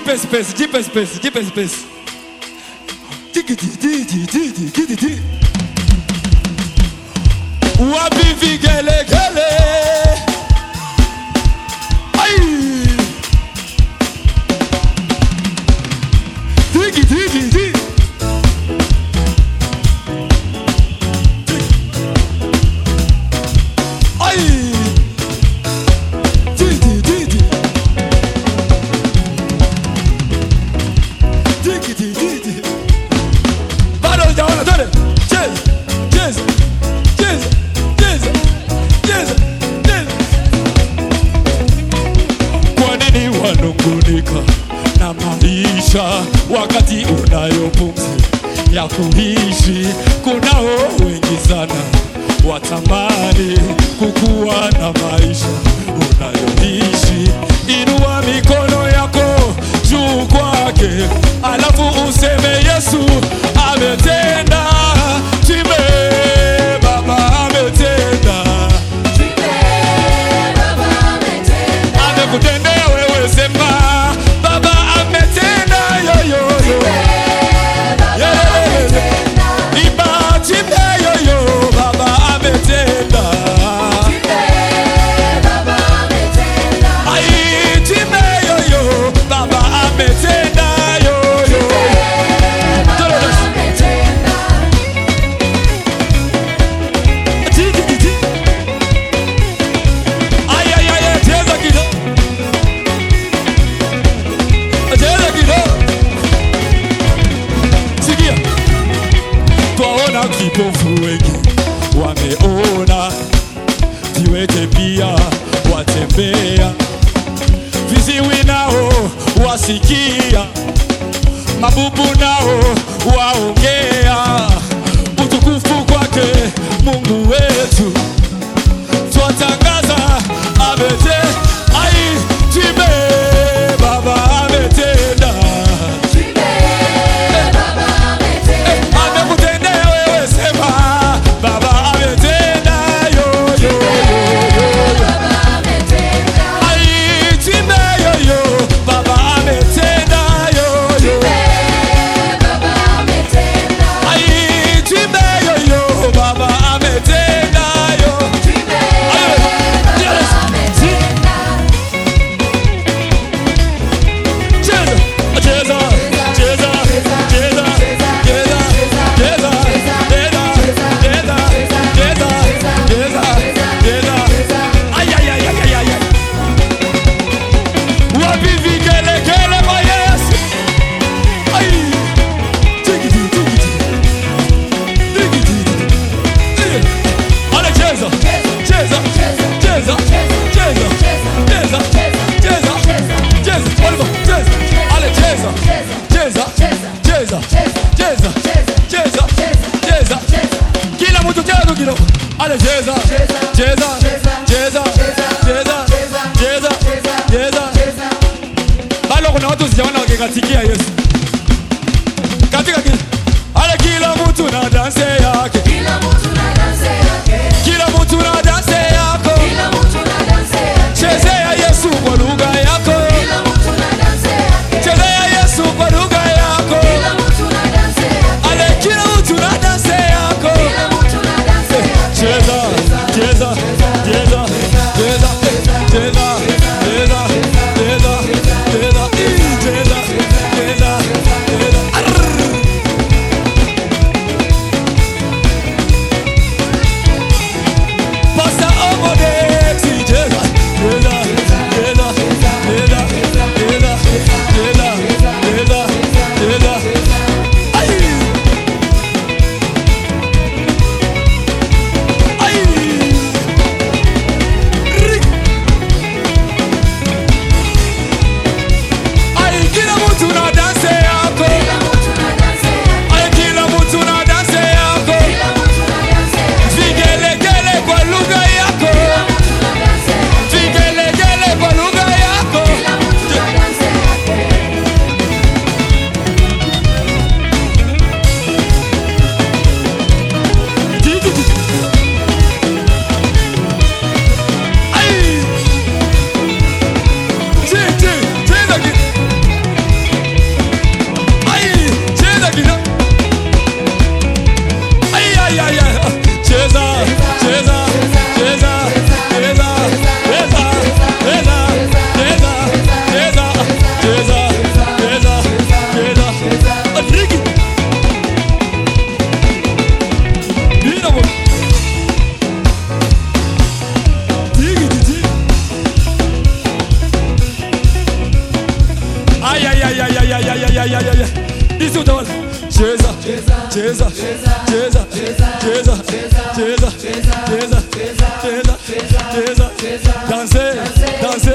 Jipe space. Wapi vigelegele. Ai. Digi. Na maisha wakati unayo pumzi ya kuishi, kunao wengi sana watamani kukuwa na maisha unayoishi. Inua mikono yako juu kwake, alafu useme Yesu ametenda. Jipe Baba ametenda. Amekutendea wewe, sema Baba ametenda. Yo. Iba jipe yo. Baba ametenda. Ai jipe yo. Baba ametenda. Yo. Ay, cheza kidogo. Sikia, twaona vipofu wengi wameona, viwete pia watembea, viziwi nao wasikia, mabubu nao waongea. Utukufu kwake Mungu wetu, twatangaza ametenda. Ai jipe Baba ametenda. Amekutendea wewe, sema Baba ametenda. Yo. Ai jipe yo. Baba ametenda. Yo. Ai jipe yo. Baba ametenda. Yo. Kila mtu cheza kidogo. Ale cheza. Bado kuna watu sijaona wakikatikia Yesu. Katika ale kila mtu na dance yake. Kila mtu na dance yako. Chezea Yesu kwa lugha yako. Chezea Yesu kwa lugha yako. Ale kila mtu na dance yako. Cheza. Cheza. yeah. This is all. Jesus, Jesus, Jesus, Jesus, Jesus, Jesus, Jesus, Jesus. Danser, danser.